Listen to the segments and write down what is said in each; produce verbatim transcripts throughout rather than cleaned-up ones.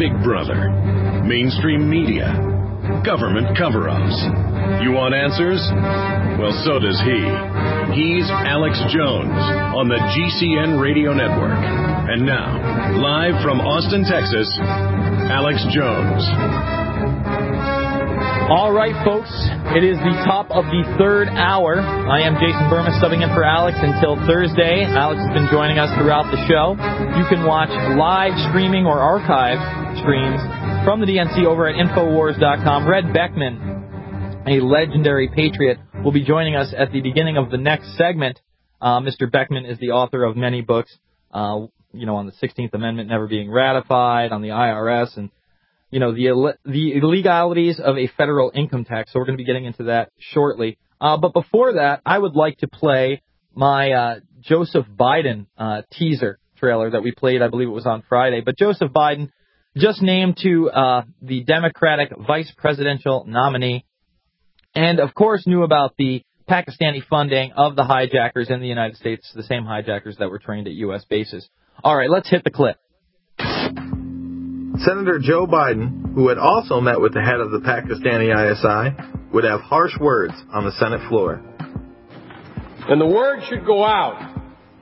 Big Brother, mainstream media, government cover-ups. You want answers? Well, so does he. He's Alex Jones on the G C N Radio Network. And now, live from Austin, Texas, Alex Jones. All right, folks, it is the top of the third hour. I am Jason Burma, subbing in for Alex until Thursday. Alex has been joining us throughout the show. You can watch live streaming or archive streams from the D N C over at Infowars dot com. Red Beckman, a legendary patriot, will be joining us at the beginning of the next segment. Uh, Mister Beckman is the author of many books, uh, you know, on the sixteenth Amendment never being ratified, on the I R S, and you know, the the illegalities of a federal income tax. So we're going to be getting into that shortly. Uh, but before that, I would like to play my uh, Joseph Biden uh, teaser trailer that we played, I believe it was on Friday. But Joseph Biden, just named to uh, the Democratic vice presidential nominee, and, of course, knew about the Pakistani funding of the hijackers in the United States, the same hijackers that were trained at U S bases. All right, let's hit the clip. Senator Joe Biden, who had also met with the head of the Pakistani I S I, would have harsh words on the Senate floor. And the word should go out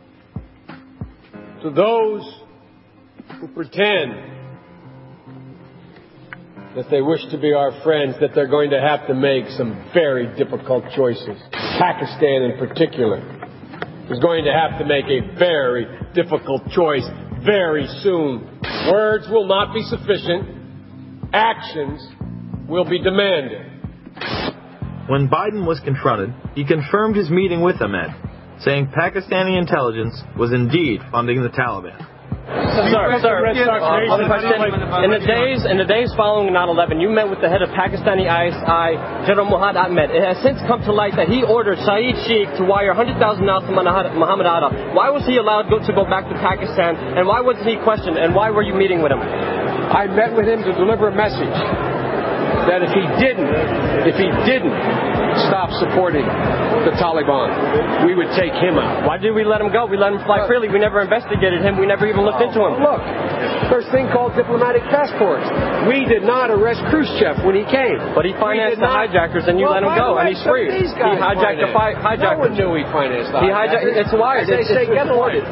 to those who pretend that they wish to be our friends, that they're going to have to make some very difficult choices. Pakistan in particular is going to have to make a very difficult choice very soon. Words will not be sufficient. Actions will be demanded. When Biden was confronted, he confirmed his meeting with Ahmed, saying Pakistani intelligence was indeed funding the Taliban. Sir, sir, uh, one question. In the days, in the days following nine eleven, you met with the head of Pakistani I S I, General Muhammad Ahmed. It has since come to light that he ordered Saeed Sheikh to wire one hundred thousand dollars to Muhammad Atta. Why was he allowed to go, to go back to Pakistan, and why wasn't he questioned, and why were you meeting with him? I met with him to deliver a message that if he didn't, if he didn't stop supporting the Taliban, we would take him out. Why did we let him go? We let him fly freely. We never investigated him. We never even looked into him. Look, there's a thing called diplomatic passports. We did not arrest Khrushchev when he came. But he financed the not... hijackers, and you well, let him go, and he's free. He hijacked the fi- hijackers. No one knew he financed the he hijacked. It's wise. They it's, say, it's get reported.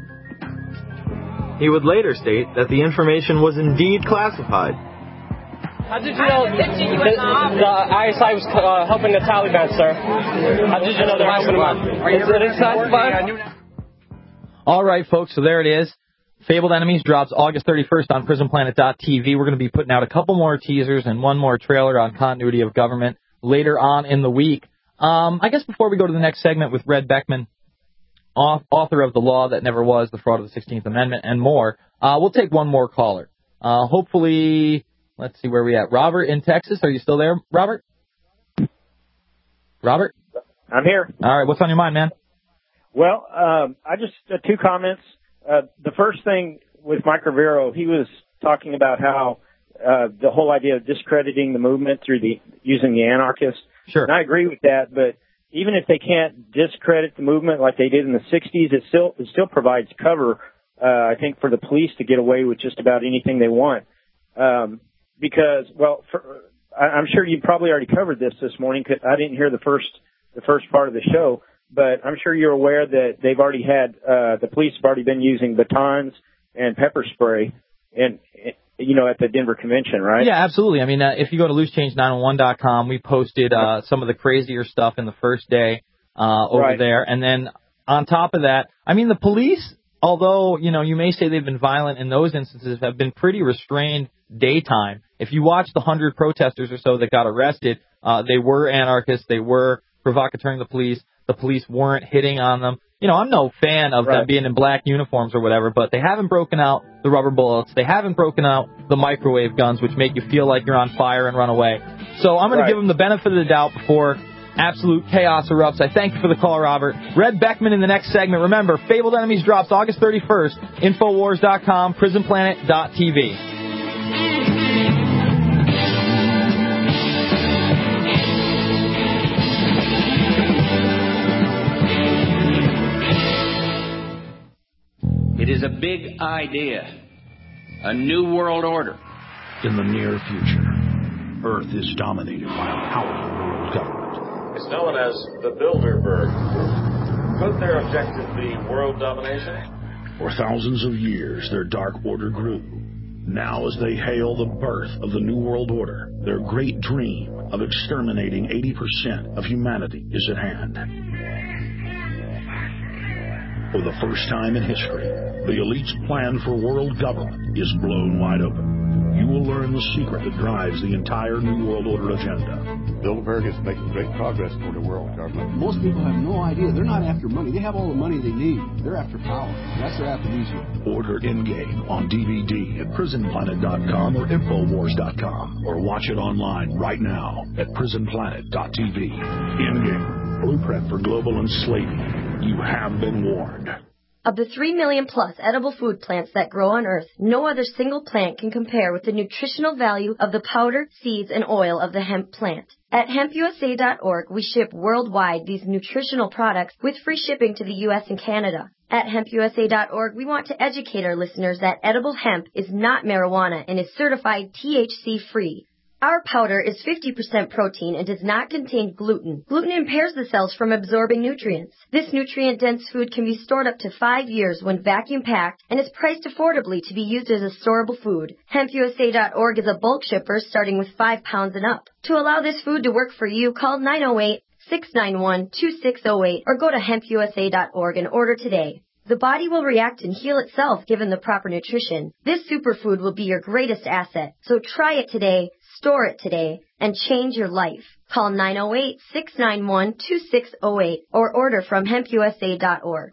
He would later state that the information was indeed classified. How did you know the, the I S I was uh, helping the Taliban, sir? How did you know they're helping them out? Is it classified? All right, folks, so there it is. Fabled Enemies drops August thirty-first on Prison Planet dot T V. We're going to be putting out a couple more teasers and one more trailer on continuity of government later on in the week. Um, I guess before we go to the next segment with Red Beckman, author of The Law That Never Was, The Fraud of the sixteenth Amendment, and more, uh, we'll take one more caller. Uh, hopefully... Let's see where we at. Robert in Texas. Are you still there, Robert? Robert? I'm here. All right. What's on your mind, man? Well, um, I just uh, two comments. Uh, the first thing with Mike Rivero, he was talking about how uh, the whole idea of discrediting the movement through the using the anarchists. Sure. And I agree with that, but even if they can't discredit the movement like they did in the sixties, it still it still provides cover, uh, I think, for the police to get away with just about anything they want. Um, Because, well, for, I'm sure you probably already covered this this morning. Cause I didn't hear the first the first part of the show, but I'm sure you're aware that they've already had uh, the police have already been using batons and pepper spray, and you know, at the Denver convention, right? Yeah, absolutely. I mean, uh, if you go to loose change nine one one dot com, we posted uh, some of the crazier stuff in the first day uh, over right. there, and then on top of that, I mean, the police, although you know you may say they've been violent in those instances, have been pretty restrained daytime. If you watch the hundred protesters or so that got arrested, uh, they were anarchists. They were provocateuring the police. The police weren't hitting on them. You know, I'm no fan of right. them being in black uniforms or whatever, but they haven't broken out the rubber bullets. They haven't broken out the microwave guns, which make you feel like you're on fire and run away. So I'm going right. to give them the benefit of the doubt before absolute chaos erupts. I thank you for the call, Robert. Red Beckman in the next segment. Remember, Fabled Enemies drops August thirty-first. Infowars dot com, Prison Planet dot T V. It is a big idea, a new world order, In the near future, Earth is dominated by a powerful world government. It's known as the Bilderberg Group. Could their objective be world domination? For thousands of years, their dark order grew. Now, as they hail the birth of the New World Order, their great dream of exterminating eighty percent of humanity is at hand. For the first time in history, the elite's plan for world government is blown wide open. You will learn the secret that drives the entire New World Order agenda. Bilderberg is making great progress toward a world government. Most people have no idea. They're not after money. They have all the money they need. They're after power. That's their aphrodisiac. Order Endgame on D V D at prison planet dot com or infowars dot com, or watch it online right now at prison planet dot t v. Endgame, blueprint for global enslaving. You have been warned. Of the three million plus edible food plants that grow on Earth, no other single plant can compare with the nutritional value of the powder, seeds, and oil of the hemp plant. At hemp u s a dot org, we ship worldwide these nutritional products with free shipping to the U S and Canada. At hemp u s a dot org, we want to educate our listeners that edible hemp is not marijuana and is certified T H C-free. Our powder is fifty percent protein and does not contain gluten. Gluten impairs the cells from absorbing nutrients. This nutrient-dense food can be stored up to five years when vacuum-packed and is priced affordably to be used as a storable food. hemp u s a dot org is a bulk shipper starting with five pounds and up. To allow this food to work for you, call nine oh eight, six nine one, two six oh eight or go to hemp u s a dot org and order today. The body will react and heal itself given the proper nutrition. This superfood will be your greatest asset. So try it today, store it today, and change your life. Call nine oh eight, six nine one, two six oh eight or order from hemp u s a dot org.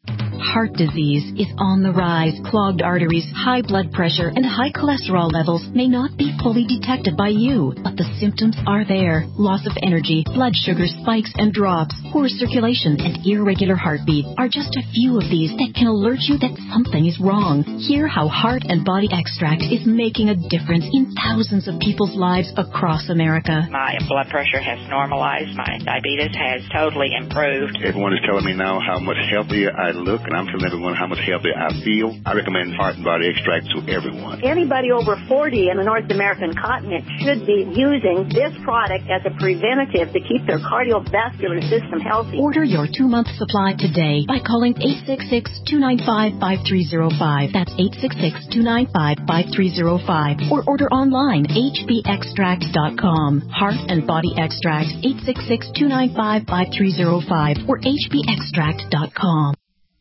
Heart disease is on the rise. Clogged arteries, high blood pressure, and high cholesterol levels may not be fully detected by you, but the symptoms are there. Loss of energy, blood sugar spikes and drops, poor circulation, and irregular heartbeat are just a few of these that can alert you that something is wrong. Hear how Heart and Body Extract is making a difference in thousands of people's lives across America. My blood pressure has normalized. My diabetes has totally improved. Everyone is telling me now how much healthier I look, and I'm telling everyone how much healthier I feel. I recommend Heart and Body Extract to everyone. Anybody over forty in the North American continent should be using this product as a preventative to keep their cardiovascular system healthy. Order your two-month supply today by calling eight six six, two nine five, five three zero five. That's eight six six, two nine five, five three zero five. Or order online, h b extract dot com. Heart and Body Extract, eight six six, two nine five, five three zero five or h b extract dot com.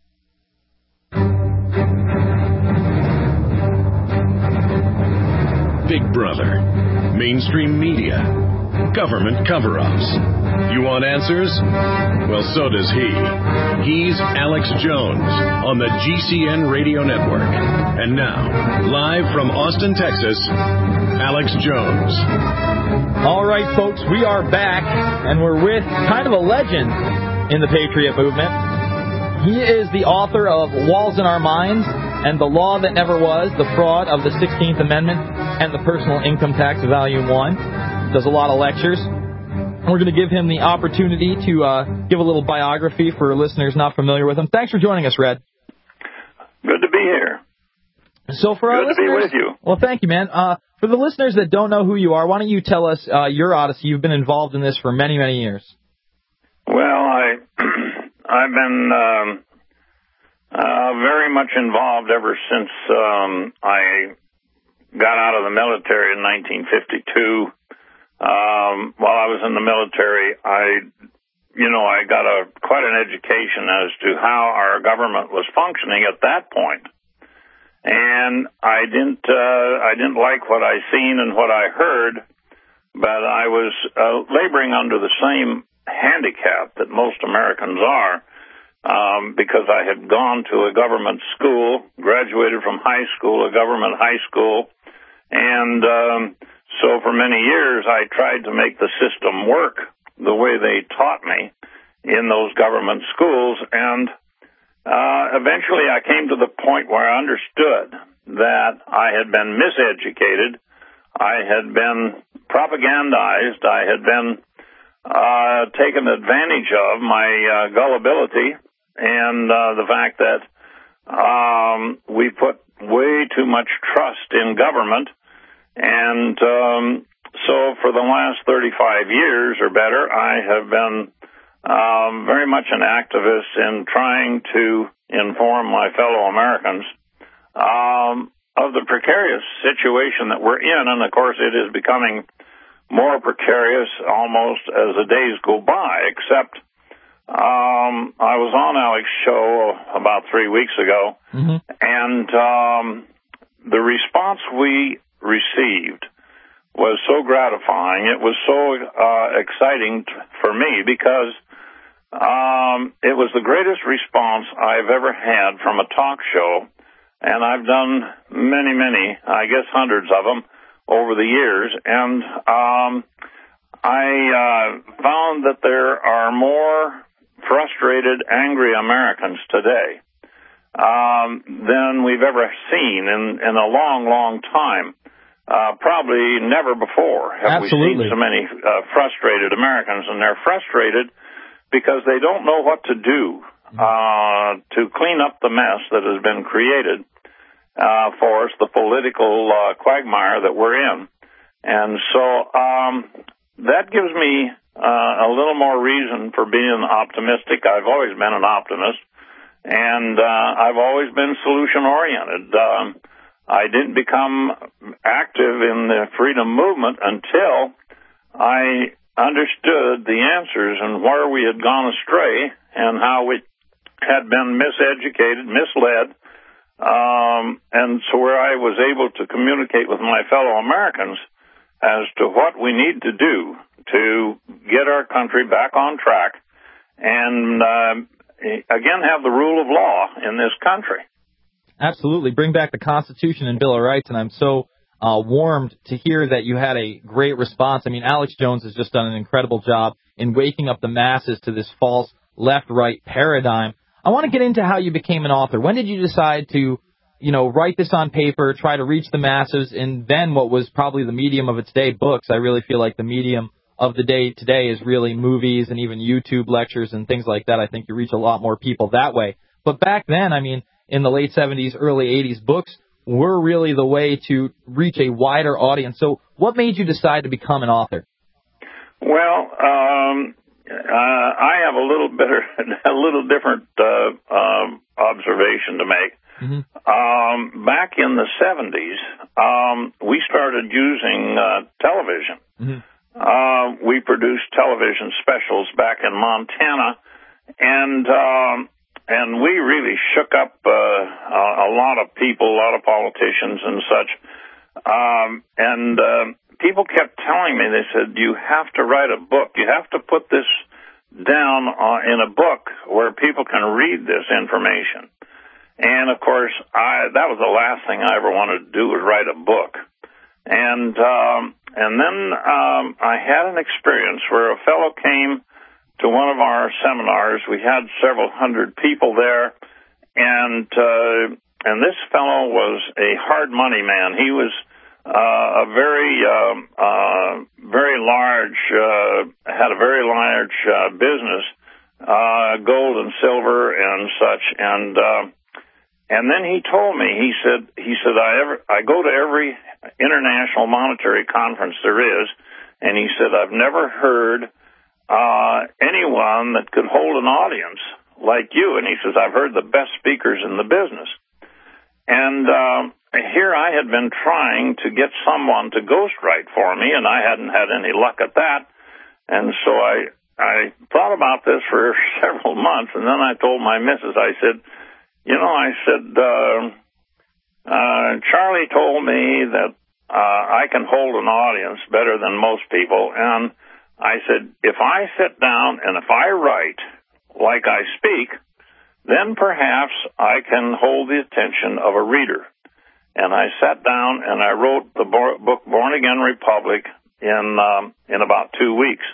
Big Brother, mainstream media, government cover-ups. You want answers? Well, so does he. He's Alex Jones on the G C N Radio Network. And now, live from Austin, Texas, Alex Jones. All right, folks, we are back, and we're with kind of a legend in the Patriot movement. He is the author of Walls in Our Minds and The Law That Never Was, The Fraud of the sixteenth Amendment, and the Personal Income Tax, Volume one. Does a lot of lectures. We're going to give him the opportunity to uh, give a little biography for listeners not familiar with him. Thanks for joining us, Red. Good to be here. So for our Good listeners, to be with you. Well, thank you, man. Uh, for the listeners that don't know who you are, why don't you tell us uh, your odyssey? You've been involved in this for many, many years. Well, I, I've been um, uh, very much involved ever since um, I got out of the military in nineteen fifty-two. Um, while I was in the military, I, you know, I got a quite an education as to how our government was functioning at that point. And I didn't, uh, I didn't like what I seen and what I heard, but I was uh, laboring under the same handicap that most Americans are, um, because I had gone to a government school, graduated from high school, a government high school, and um, so for many years I tried to make the system work the way they taught me in those government schools, and Uh, eventually I came to the point where I understood that I had been miseducated, I had been propagandized, I had been uh, taken advantage of, my uh, gullibility, and uh, the fact that um, we put way too much trust in government, And um, so for the last thirty-five years or better, I have been um, very much an activist in trying to inform my fellow Americans um, of the precarious situation that we're in. And, of course, it is becoming more precarious almost as the days go by, except um, I was on Alex's show about three weeks ago, mm-hmm. and um, the response we received was so gratifying. It was so uh, exciting t- for me because um, it was the greatest response I've ever had from a talk show, and I've done many, many, I guess hundreds of them over the years, and um, I uh, found that there are more frustrated, angry Americans today um, than we've ever seen in, in a long, long time. Uh, probably never before have Absolutely. we seen so many uh, frustrated Americans, and they're frustrated because they don't know what to do uh, to clean up the mess that has been created uh, for us, the political uh, quagmire that we're in. And so um, that gives me uh, a little more reason for being optimistic. I've always been an optimist, and uh, I've always been solution-oriented. Um, I didn't become active in the freedom movement until I understood the answers and where we had gone astray and how we had been miseducated, misled, um, and so where I was able to communicate with my fellow Americans as to what we need to do to get our country back on track and, uh, again, have the rule of law in this country. Absolutely. Bring back the Constitution and Bill of Rights, and I'm so uh, warmed to hear that you had a great response. I mean, Alex Jones has just done an incredible job in waking up the masses to this false left-right paradigm. I want to get into how you became an author. When did you decide to, you know, write this on paper, try to reach the masses, and then what was probably the medium of its day, books? I really feel like the medium of the day today is really movies and even YouTube lectures and things like that. I think you reach a lot more people that way. But back then, I mean, in the late seventies, early eighties, books were really the way to reach a wider audience. So what made you decide to become an author? Well, um, uh, I have a little better, a little different uh, um, observation to make. Mm-hmm. Um, back in the seventies, um, we started using uh, television. Mm-hmm. Uh, we produced television specials back in Montana, and um, And we really shook up uh, a lot of people, a lot of politicians and such. Um, and uh, people kept telling me, they said, you have to write a book. You have to put this down uh, in a book where people can read this information. And, of course, I that was the last thing I ever wanted to do was write a book. And, um, and then um, I had an experience where a fellow came to one of our seminars. We had several hundred people there, and uh, and this fellow was a hard money man. He was uh, a very uh, uh, very large uh, had a very large uh, business, uh, gold and silver and such. And uh, and then he told me, he said he said I ever I go to every international monetary conference there is, and he said I've never heard Uh, anyone that could hold an audience like you. And he says, I've heard the best speakers in the business. And uh, here I had been trying to get someone to ghostwrite for me, and I hadn't had any luck at that. And so I, I thought about this for several months, and then I told my missus, I said, you know, I said, uh, uh, Charlie told me that uh, I can hold an audience better than most people, and I said, if I sit down and if I write like I speak, then perhaps I can hold the attention of a reader. And I sat down and I wrote the book Born Again Republic in um, in about two weeks.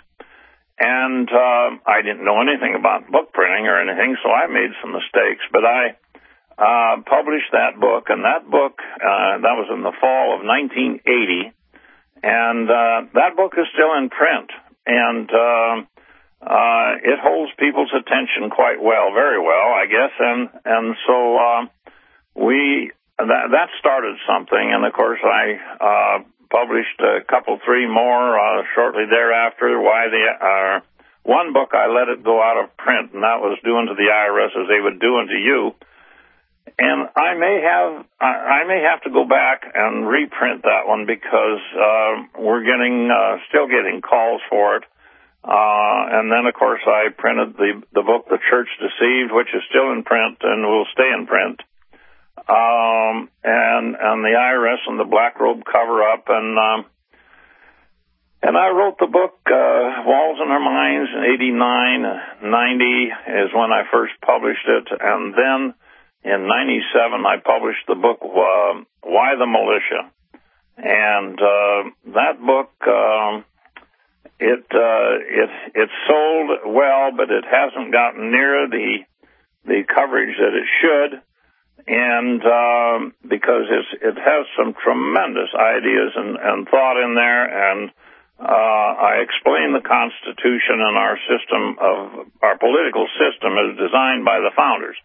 And uh, I didn't know anything about book printing or anything, so I made some mistakes. But I uh, published that book, and that book, uh, that was in the fall of nineteen eighty, and uh, that book is still in print. And uh, uh, it holds people's attention quite well, very well, I guess. And and so uh, we that, that started something. And of course, I uh, published a couple, three more uh, shortly thereafter. Why the uh, one book I let it go out of print, and that was doing to the I R S as they would do unto you. And I may have I may have to go back and reprint that one because uh, we're getting uh, still getting calls for it. Uh, and then, of course, I printed the the book, The Church Deceived, which is still in print and will stay in print. Um, and and the I R S and the Black Robe Cover-Up, and um, and I wrote the book uh, Walls in Our Minds in eighty-nine, ninety is when I first published it, and then in ninety-seven I published the book uh, Why the Militia, and uh, that book um, it uh, it it sold well, but it hasn't gotten near the the coverage that it should. And um, because it's, it has some tremendous ideas and, and thought in there, and uh, I explain the Constitution and our system of our political system as designed by the founders.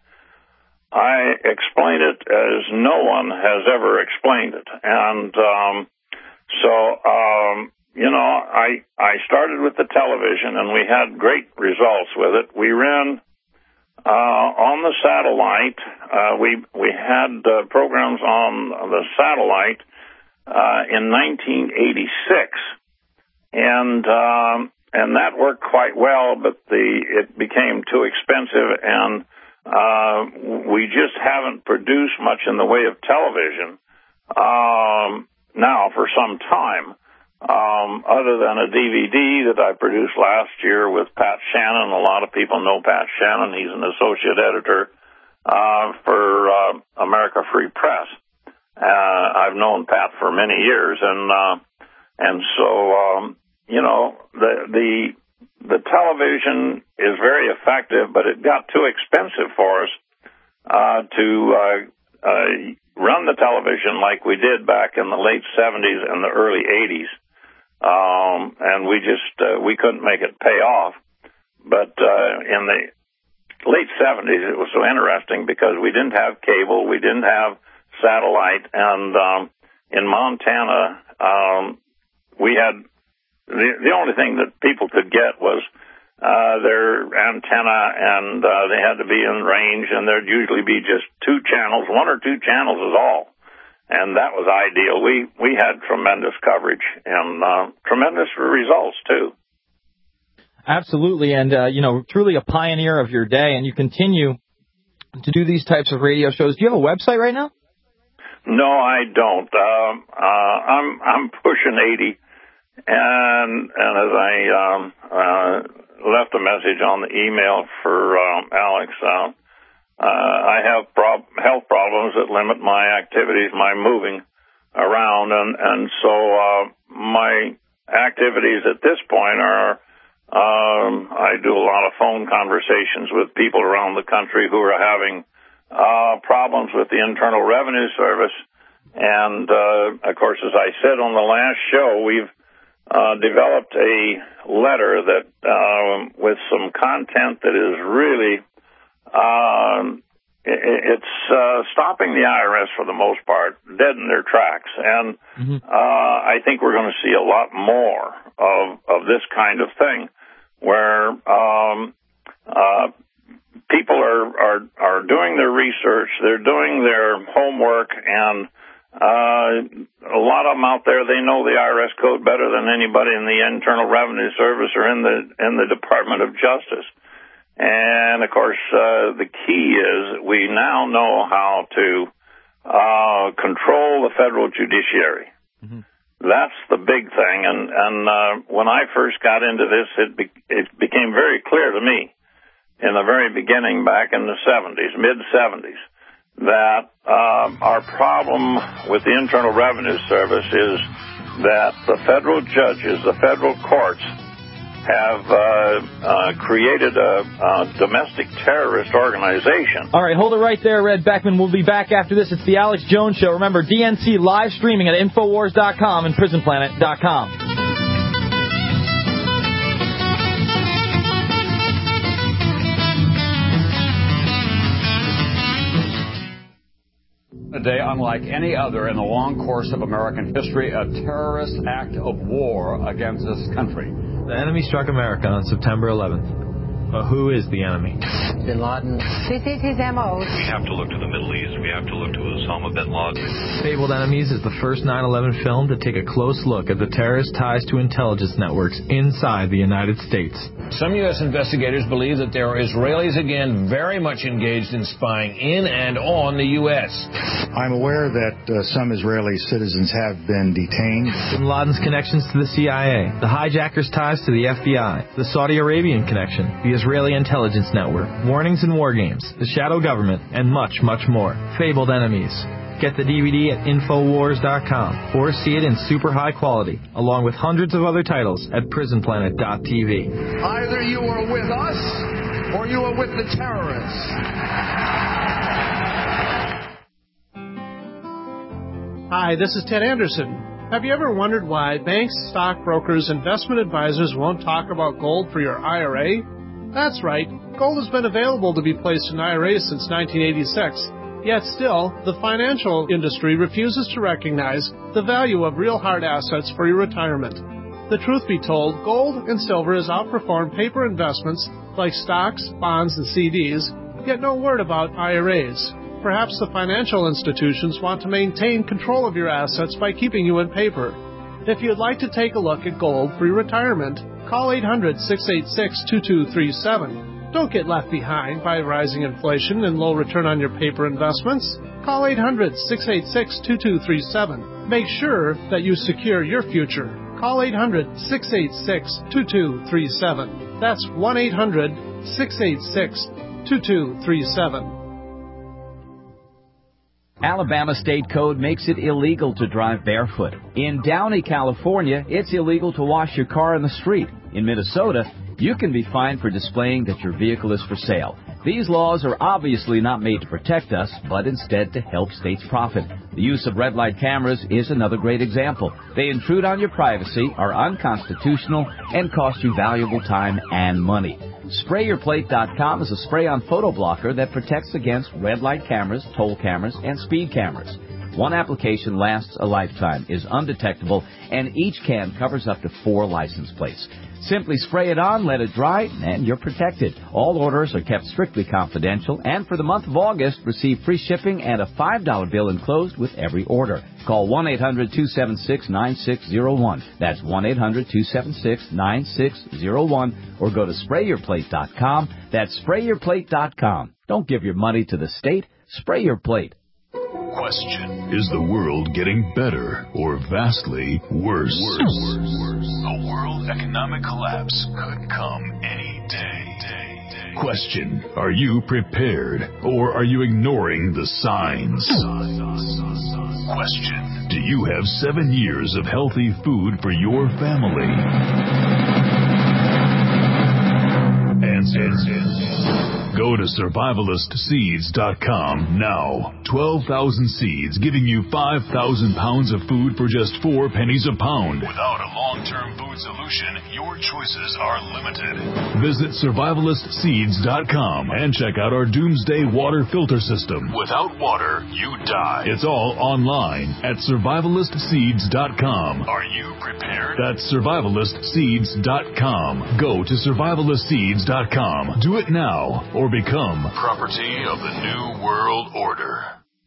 I explain it as no one has ever explained it, and um, so um, you know, I I started with the television, and we had great results with it. We ran. Uh, on the satellite, uh, we we had uh, programs on the satellite uh, in nineteen eighty-six, and um, and that worked quite well. But the it became too expensive, and uh, we just haven't produced much in the way of television um, now for some time. Um, other than a D V D that I produced last year with Pat Shannon. A lot of people know Pat Shannon. He's an associate editor uh, for uh, America Free Press. Uh, I've known Pat for many years, and uh, and so um, you know the the the television is very effective, but it got too expensive for us uh, to uh, uh, run the television like we did back in the late seventies and the early eighties. Um, and we just, uh, we couldn't make it pay off. But, uh, in the late seventies, it was so interesting because we didn't have cable, we didn't have satellite, and, um, in Montana, um, we had, the, the only thing that people could get was, uh, their antenna, and, uh, they had to be in range, and there'd usually be just two channels, one or two channels is all. And that was ideal. We we had tremendous coverage and uh, tremendous results, too. Absolutely. And, uh, you know, truly a pioneer of your day. And you continue to do these types of radio shows. Do you have a website right now? No, I don't. Um, uh, I'm I'm pushing eighty. And, and as I um, uh, left a message on the email for um, Alex, uh, Uh, I have prob- health problems that limit my activities, my moving around, and, and so uh, my activities at this point are, um, I do a lot of phone conversations with people around the country who are having uh, problems with the Internal Revenue Service, and uh, of course, as I said on the last show, we've uh, developed a letter that uh, with some content that is really Um, it's uh, stopping the I R S for the most part, dead in their tracks, and mm-hmm. uh, I think we're going to see a lot more of of this kind of thing, where um, uh, people are, are are doing their research, they're doing their homework, and uh, a lot of them out there, they know the I R S code better than anybody in the Internal Revenue Service or in the in the Department of Justice. And, of course, uh, the key is we now know how to uh, control the federal judiciary. Mm-hmm. That's the big thing. And, and uh, when I first got into this, it, be- it became very clear to me in the very beginning back in the seventies, mid-seventies, that uh, our problem with the Internal Revenue Service is that the federal judges, the federal courts, have uh, uh, created a, a domestic terrorist organization. All right, hold it right there, Red Beckman. We'll be back after this. It's the Alex Jones Show. Remember, D N C live streaming at Infowars dot com and Prison Planet dot com. A day unlike any other in the long course of American history, a terrorist act of war against this country. The enemy struck America on September eleventh. But who is the enemy? Bin Laden. This is his M O. We have to look to the Middle East. We have to look to Osama bin Laden. Fabled Enemies is the first nine eleven film to take a close look at the terrorist ties to intelligence networks inside the United States. Some U S investigators believe that there are Israelis again very much engaged in spying in and on the U S. I'm aware that uh, some Israeli citizens have been detained. Bin Laden's connections to the C I A, the hijackers' ties to the F B I, the Saudi Arabian connection, the Israeli intelligence network, warnings and war games, the shadow government, and much, much more. Fabled Enemies. Get the D V D at Infowars dot com or see it in super high quality, along with hundreds of other titles at Prison Planet dot T V. Either you are with us or you are with the terrorists. Hi, this is Ted Anderson. Have you ever wondered why banks, stockbrokers, investment advisors won't talk about gold for your I R A? That's right. Gold has been available to be placed in I R As since nineteen eighty-six. Yet still, the financial industry refuses to recognize the value of real hard assets for your retirement. The truth be told, gold and silver has outperformed paper investments like stocks, bonds, and C Ds, yet no word about I R As. Perhaps the financial institutions want to maintain control of your assets by keeping you in paper. If you'd like to take a look at gold for your retirement, call eight hundred, six eight six, two two three seven. Don't get left behind by rising inflation and low return on your paper investments. Call eight hundred, six eight six, two two three seven. Make sure that you secure your future. Call eight hundred, six eight six, two two three seven. That's one eight hundred, six eight six, two two three seven. Alabama state code makes it illegal to drive barefoot. In Downey, California, it's illegal to wash your car in the street. In Minnesota, you can be fined for displaying that your vehicle is for sale. These laws are obviously not made to protect us, but instead to help states profit. The use of red light cameras is another great example. They intrude on your privacy, are unconstitutional, and cost you valuable time and money. Spray Your Plate dot com is a spray-on photo blocker that protects against red light cameras, toll cameras, and speed cameras. One application lasts a lifetime, is undetectable, and each can covers up to four license plates. Simply spray it on, let it dry, and you're protected. All orders are kept strictly confidential, and for the month of August, receive free shipping and a five dollar bill enclosed with every order. Call one eight hundred, two seven six, nine six zero one. That's one eight hundred, two seven six, nine six zero one. Or go to Spray Your Plate dot com. That's Spray Your Plate dot com. Don't give your money to the state. Spray your plate. Question: is the world getting better or vastly worse? Worse. A world economic collapse could come any day. Question: are you prepared or are you ignoring the signs? Question: do you have seven years of healthy food for your family? Answer: go to survivalist seeds dot com now. twelve thousand seeds giving you five thousand pounds of food for just four pennies a pound. Without a long-term food solution, your choices are limited. Visit survivalist seeds dot com and check out our Doomsday Water Filter System. Without water, you die. It's all online at survivalist seeds dot com. Are you prepared? That's survivalist seeds dot com. Go to survivalist seeds dot com. Do it now or become property of the New World Order.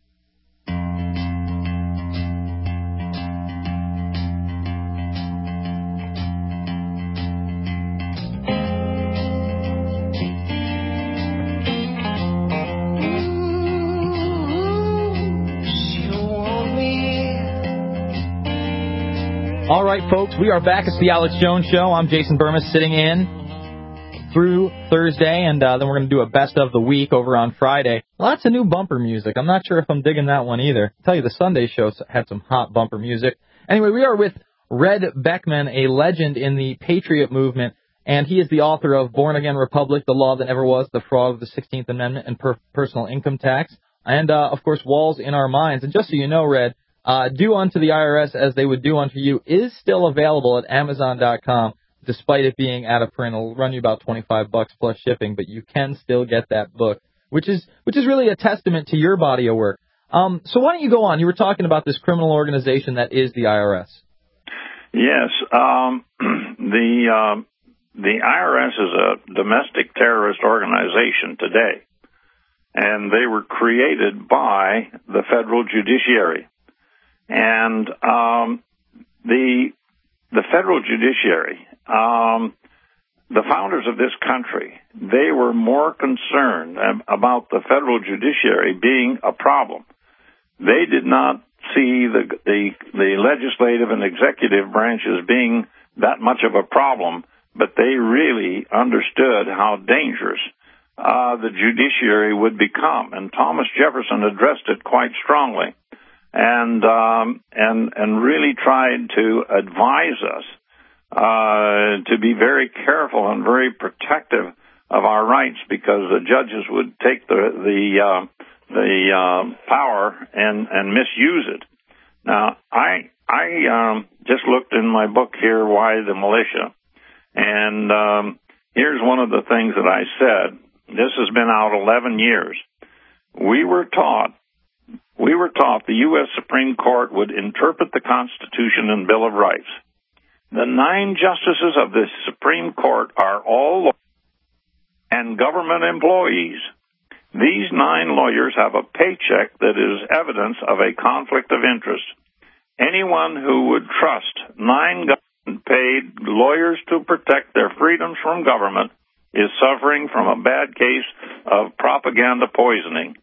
All right, folks, we are back at the Alex Jones Show. I'm Jason Burmis, sitting in through Thursday, and uh, then we're going to do a best of the week over on Friday. Lots of new bumper music. I'm not sure if I'm digging that one either. I'll tell you, the Sunday show had some hot bumper music. Anyway, we are with Red Beckman, a legend in the Patriot movement, and he is the author of Born Again Republic, The Law That Never Was, The Fraud of the sixteenth Amendment, and per- Personal Income Tax, and, uh, of course, Walls in Our Minds. And just so you know, Red, uh, Do Unto the I R S as They Would Do Unto You is still available at Amazon dot com. Despite it being out of print. It'll run you about twenty-five bucks plus shipping, but you can still get that book, which is which is really a testament to your body of work. Um, so why don't you go on? You were talking about this criminal organization that is the I R S. Yes. Um, the uh, the I R S is a domestic terrorist organization today, and they were created by the federal judiciary. And um, the the federal judiciary, um, the founders of this country, they were more concerned about the federal judiciary being a problem. They did not see the, the the legislative and executive branches being that much of a problem, but they really understood how dangerous uh, the judiciary would become. And Thomas Jefferson addressed it quite strongly, and um, and and really tried to advise us uh, to be very careful and very protective of our rights, because the judges would take the the uh, the uh, power and, and misuse it. Now, I I um, just looked in my book here, Why the Militia, and um, here's one of the things that I said. This has been out eleven years. We were taught, we were taught the U S Supreme Court would interpret the Constitution and Bill of Rights. The nine justices of the Supreme Court are all lawyers and government employees. These nine lawyers have a paycheck that is evidence of a conflict of interest. Anyone who would trust nine government-paid lawyers to protect their freedoms from government is suffering from a bad case of propaganda poisoning.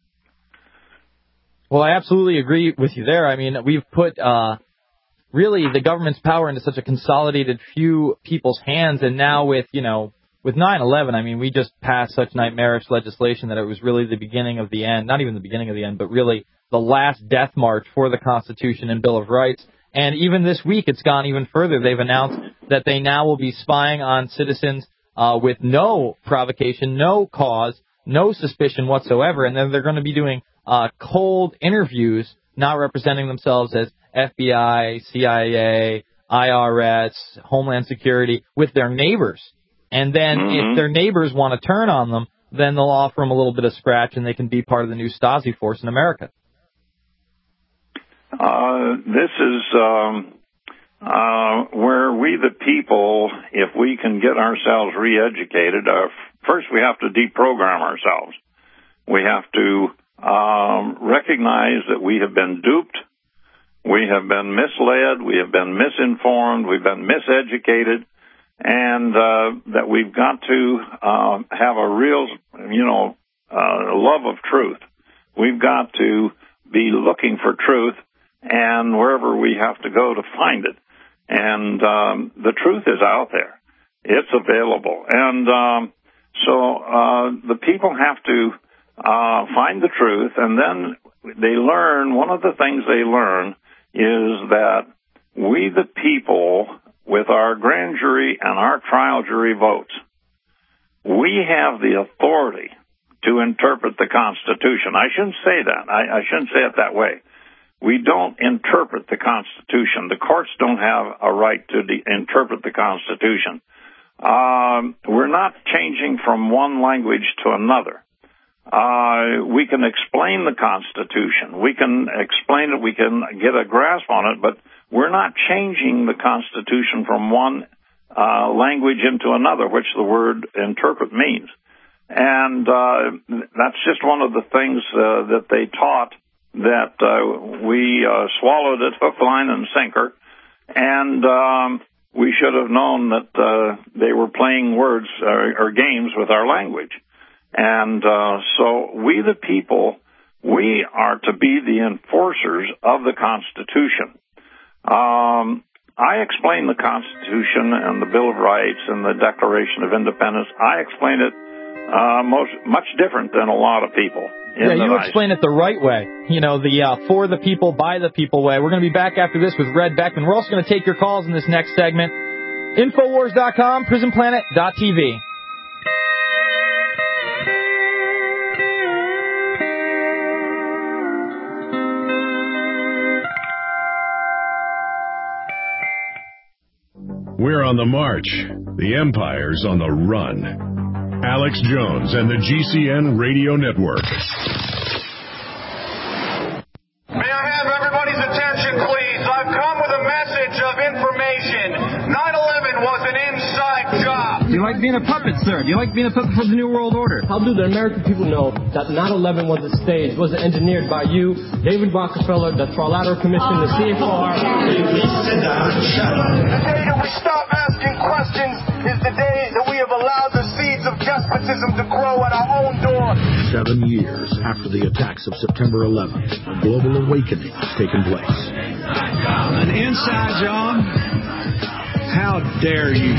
Well, I absolutely agree with you there. I mean, we've put uh, really the government's power into such a consolidated few people's hands, and now with, you know, with nine eleven, I mean, we just passed such nightmarish legislation that it was really the beginning of the end, not even the beginning of the end, but really the last death march for the Constitution and Bill of Rights. And even this week, it's gone even further. They've announced that they now will be spying on citizens uh, with no provocation, no cause, no suspicion whatsoever, and then they're going to be doing uh, cold interviews, not representing themselves as F B I, C I A, I R S, Homeland Security, with their neighbors. And then mm-hmm. if their neighbors want to turn on them, then they'll offer them a little bit of scratch, and they can be part of the new Stasi force in America. Uh, this is um, uh, where we, the people, if we can get ourselves re-educated, uh, first we have to deprogram ourselves. We have to um, recognize that we have been duped, we have been misled, we have been misinformed, we've been miseducated, and uh, that we've got to uh, have a real, you know, uh, love of truth. We've got to be looking for truth, and wherever we have to go to find it. And um, the truth is out there. It's available. And um, so uh, the people have to uh, find the truth, and then they learn, one of the things they learn is that we, the people, with our grand jury and our trial jury votes, we have the authority to interpret the Constitution. I shouldn't say that. I, I shouldn't say it that way. We don't interpret the Constitution. The courts don't have a right to de- interpret the Constitution. Um, we're not changing from one language to another. Uh, we can explain the Constitution. We can explain it. We can get a grasp on it, but we're not changing the Constitution from one uh, language into another, which the word interpret means. And uh, that's just one of the things uh, that they taught, that uh, we uh, swallowed it hook, line, and sinker. And um, we should have known that uh, they were playing words or, or games with our language. And uh, so we, the people, we are to be the enforcers of the Constitution. Um, I explain the Constitution and the Bill of Rights and the Declaration of Independence. I explain it uh, most much different than a lot of people. Yeah, you explain it the right way. You know, the uh, for the people, by the people way. We're going to be back after this with Red Beckman. We're also going to take your calls in this next segment. Infowars dot com, prison planet dot t v. We're on the march. The Empire's on the run. Alex Jones and the G C N Radio Network. like being a puppet, sir? Do you like being a puppet for the New World Order? How do the American people know that nine eleven was a stage, was engineered by you, David Rockefeller, the Trilateral Commission, the C F R? Sit down and shut up. The day that we stop asking questions is the day that we have allowed the seeds of despotism to grow at our own door. Seven years after the attacks of September eleventh, a global awakening has taken place. An inside job? How dare you?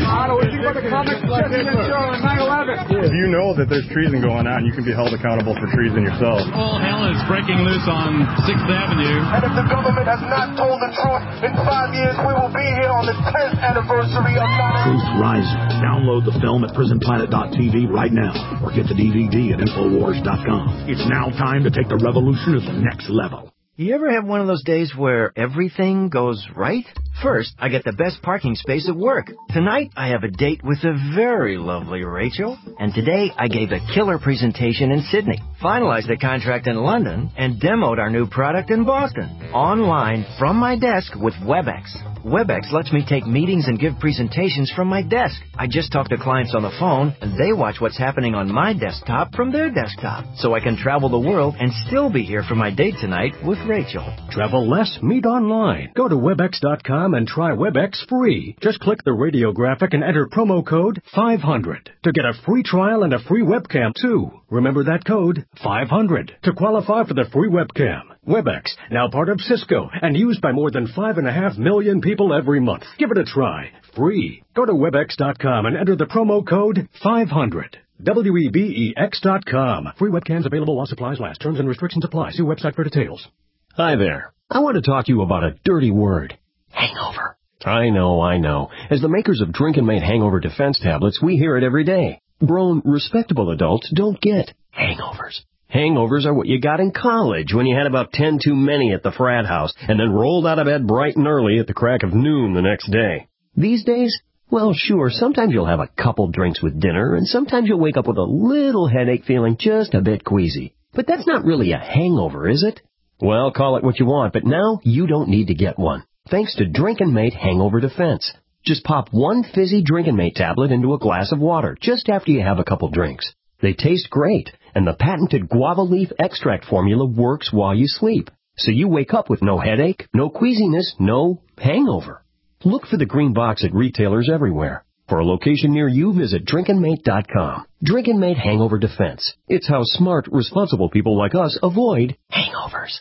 If you know that there's treason going on, you can be held accountable for treason yourself. All hell is breaking loose on sixth Avenue. And if the government has not told the truth, in five years we will be here on the tenth anniversary of nine eleven. Truth Rising. Download the film at prison planet dot t v right now, or get the D V D at infowars dot com. It's now time to take the revolution to the next level. You ever have one of those days where everything goes right? First, I get the best parking space at work. Tonight, I have a date with the very lovely Rachel. And today, I gave a killer presentation in Sydney, finalized the contract in London, and demoed our new product in Boston. Online, from my desk with WebEx. WebEx lets me take meetings and give presentations from my desk. I just talk to clients on the phone, and they watch what's happening on my desktop from their desktop. So I can travel the world and still be here for my date tonight with Rachel. Travel less, meet online. Go to webex dot com and try WebEx free. Just click the radio graphic and enter promo code five hundred to get a free trial and a free webcam, too. Remember that code, five hundred, to qualify for the free webcam. WebEx, now part of Cisco, and used by more than five and a half million people every month. Give it a try. Free. Go to webex dot com and enter the promo code five hundred. W E B E X dot com. Free webcams available while supplies last. Terms and restrictions apply. See website for details. Hi there. I want to talk to you about a dirty word. Hangover. I know, I know. As the makers of Drink and Mate Hangover Defense tablets, we hear it every day. Grown, respectable adults don't get hangovers. Hangovers are what you got in college when you had about ten too many at the frat house and then rolled out of bed bright and early at the crack of noon the next day. These days, well, sure, sometimes you'll have a couple drinks with dinner and sometimes you'll wake up with a little headache feeling just a bit queasy. But that's not really a hangover, is it? Well, call it what you want, but now you don't need to get one. Thanks to Drink and Mate Hangover Defense. Just pop one fizzy Drink and Mate tablet into a glass of water just after you have a couple drinks. They taste great, and the patented guava leaf extract formula works while you sleep. So you wake up with no headache, no queasiness, no hangover. Look for the green box at retailers everywhere. For a location near you, visit drink and mate dot com. Drink and Mate Hangover Defense. It's how smart, responsible people like us avoid hangovers.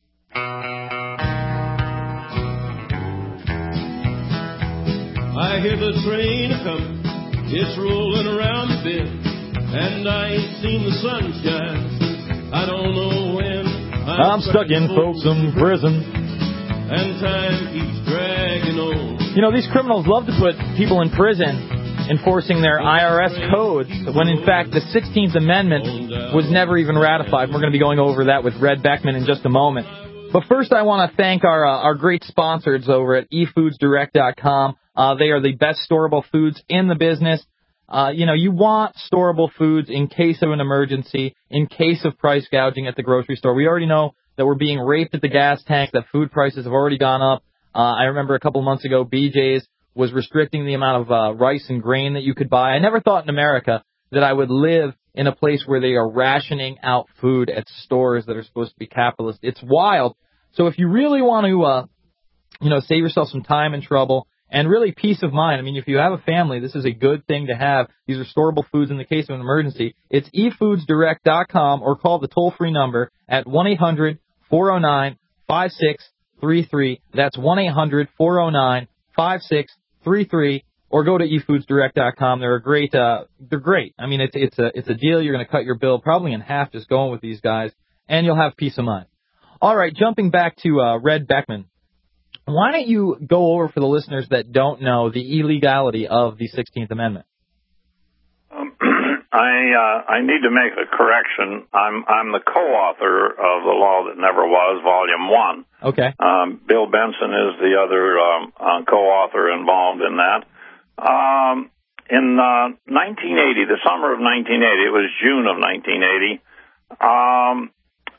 I hear the train a-comin', it's rolling around the bend, and I ain't seen the sunshine since I don't know when. I'm, I'm stuck in Folsom Prison. And time keeps dragging on. You know, these criminals love to put people in prison enforcing their I R S codes, when in fact the sixteenth Amendment was never even ratified. We're going to be going over that with Red Beckman in just a moment. But first I want to thank our uh, our great sponsors over at e foods direct dot com. Uh, they are the best storable foods in the business. Uh, you know, you want storable foods in case of an emergency, in case of price gouging at the grocery store. We already know that we're being raped at the gas tank, that food prices have already gone up. Uh, I remember a couple months ago, B J's was restricting the amount of uh, rice and grain that you could buy. I never thought in America that I would live in a place where they are rationing out food at stores that are supposed to be capitalist. It's wild. So if you really want to, uh, you know, save yourself some time and trouble and really peace of mind, I mean, if you have a family, this is a good thing to have. These are storable foods in the case of an emergency. It's e foods direct dot com or call the toll-free number at one eight hundred four oh nine five six three three. That's one eight hundred four oh nine five six three three. Or go to e foods direct dot com. They're a great. Uh, they're great. I mean, it's it's a it's a deal. You're going to cut your bill probably in half just going with these guys, and you'll have peace of mind. All right, jumping back to uh, Red Beckman. Why don't you go over for the listeners that don't know the illegality of the sixteenth Amendment? Um, I uh, I need to make a correction. I'm I'm the co-author of the Law That Never Was, Volume One. Okay. Um, Bill Benson is the other um, uh, co-author involved in that. Um, in uh, nineteen eighty, the summer of nineteen eighty, it was June of nineteen eighty. Um,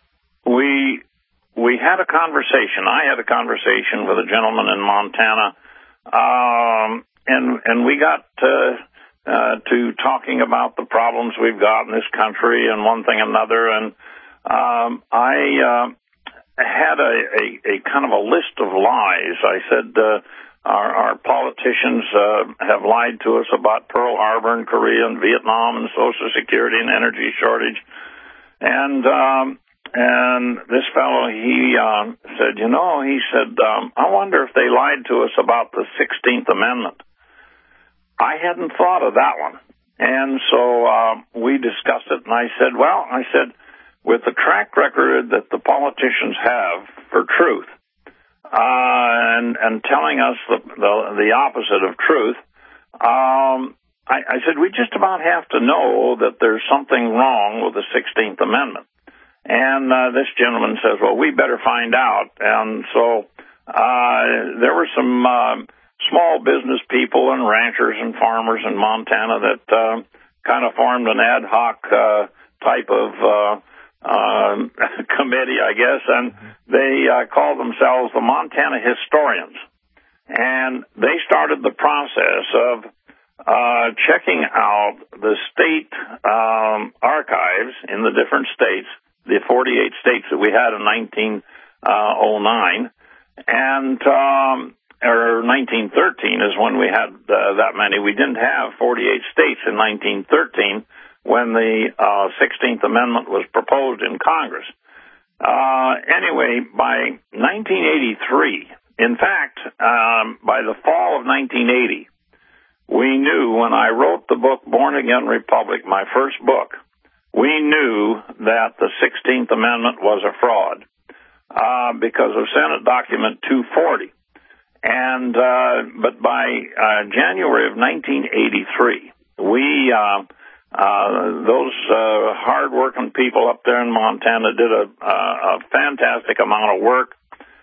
we we had a conversation. I had a conversation with a gentleman in Montana, um, and and we got to uh, to talking about the problems we've got in this country and one thing and another. And um, I uh, had a, a, a kind of a list of lies. I said uh, our, our politicians uh, have lied to us about Pearl Harbor and Korea and Vietnam and Social Security and energy shortage. And um, and this fellow, he uh, said, you know, he said, um, I wonder if they lied to us about the sixteenth Amendment. I hadn't thought of that one. And so uh, we discussed it, and I said, well, I said, with the track record that the politicians have for truth uh, and, and telling us the, the, the opposite of truth, um, I, I said, we just about have to know that there's something wrong with the sixteenth Amendment. And uh, this gentleman says, well, we better find out. And so uh, there were some uh, small business people and ranchers and farmers in Montana that uh, kind of formed an ad hoc uh, type of uh, uh, committee, I guess, and they uh, called themselves the Montana Historians. And they started the process of uh, checking out the state um, archives in the different states, the forty-eight states that we had in nineteen oh nine, and um, or nineteen thirteen is when we had uh, that many. We didn't have forty-eight states in nineteen thirteen when the uh, sixteenth Amendment was proposed in Congress. Uh, anyway, by nineteen eighty-three, in fact, um, by the fall of nineteen eighty, we knew when I wrote the book Born Again Republic, my first book, we knew that the sixteenth Amendment was a fraud uh, because of Senate Document two forty. And uh, but by uh, January of nineteen eighty-three, we uh, uh, those uh, hard-working people up there in Montana did a, a fantastic amount of work.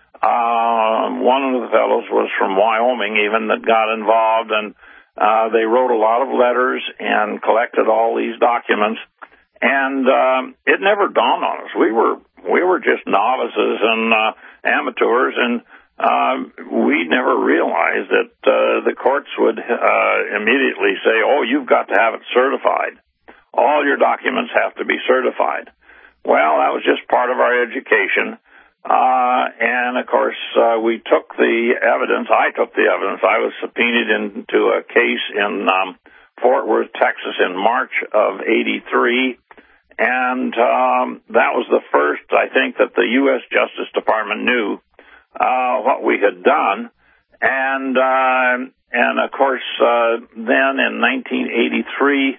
Uh, one of the fellows was from Wyoming, even, that got involved, and uh, they wrote a lot of letters and collected all these documents. And uh, it never dawned on us. We were we were just novices and uh, amateurs, and Uh, we never realized that uh, the courts would uh, immediately say, oh, you've got to have it certified. All your documents have to be certified. Well, that was just part of our education. Uh, and, of course, uh, we took the evidence. I took the evidence. I was subpoenaed into a case in um, Fort Worth, Texas in March of eighty-three. And um, that was the first, I think, that the U S Justice Department knew Uh, what we had done, and uh, and of course uh, then in nineteen eighty-three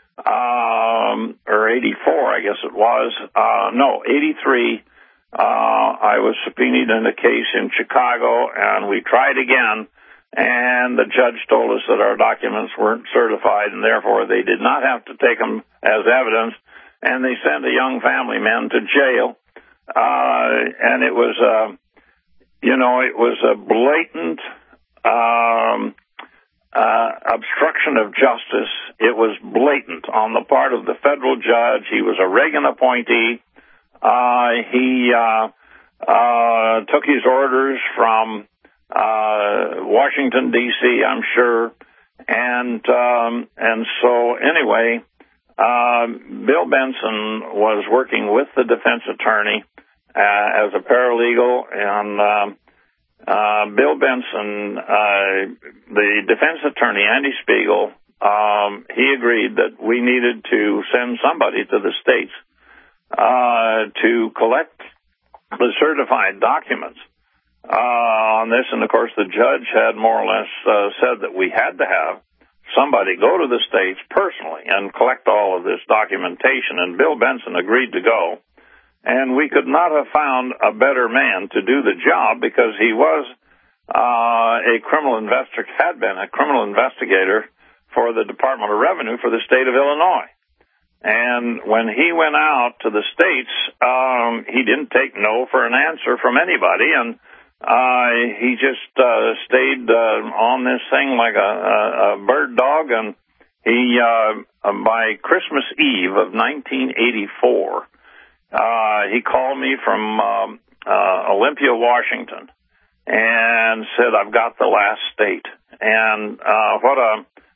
um, or eighty-four, I guess it was, uh, no, eighty-three, uh, I was subpoenaed in a case in Chicago, and we tried again, and the judge told us that our documents weren't certified, and therefore they did not have to take them as evidence, and they sent a young family man to jail, uh, and it was uh, You know, it was a blatant um, uh, obstruction of justice. It was blatant on the part of the federal judge. He was a Reagan appointee. Uh, he uh, uh, took his orders from uh, Washington, D C, I'm sure. And um, and so, anyway, uh, Bill Benson was working with the defense attorney Uh, as a paralegal, and uh, uh, Bill Benson, uh, the defense attorney, Andy Spiegel, um, he agreed that we needed to send somebody to the states uh, to collect the certified documents uh, on this. And, of course, the judge had more or less uh, said that we had to have somebody go to the states personally and collect all of this documentation, and Bill Benson agreed to go. And we could not have found a better man to do the job because he was uh, a criminal investigator, had been a criminal investigator for the Department of Revenue for the state of Illinois. And when he went out to the states, um, he didn't take no for an answer from anybody, and uh, he just uh, stayed uh, on this thing like a, a, a bird dog. And he, uh, by Christmas Eve of nineteen eighty-four, Uh, he called me from um, uh, Olympia, Washington, and said, I've got the last state. And uh, what a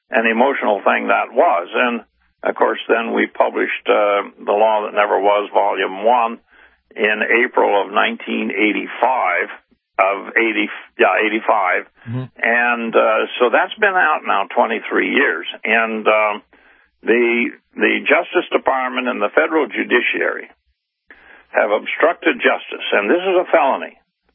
an emotional thing that was. And, of course, then we published uh, The Law That Never Was, Volume one, in April of nineteen eighty-five, of eighty, yeah, eighty-five. Mm-hmm. And uh, so that's been out now twenty-three years. And um, the the Justice Department and the federal judiciary have obstructed justice, and this is a felony.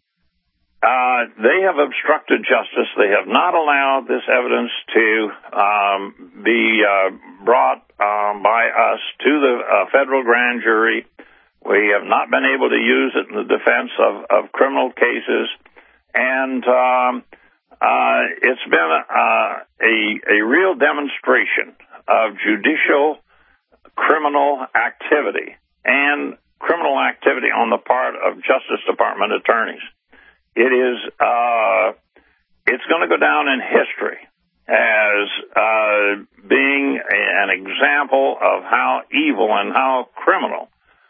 Uh, they have obstructed justice. They have not allowed this evidence to um, be uh, brought um, by us to the uh, federal grand jury. We have not been able to use it in the defense of, of criminal cases, and um, uh, it's been uh, a, a real demonstration of judicial criminal activity and criminal activity on the part of Justice Department attorneys. It is, uh, it's going to go down in history as uh, being a, an example of how evil and how criminal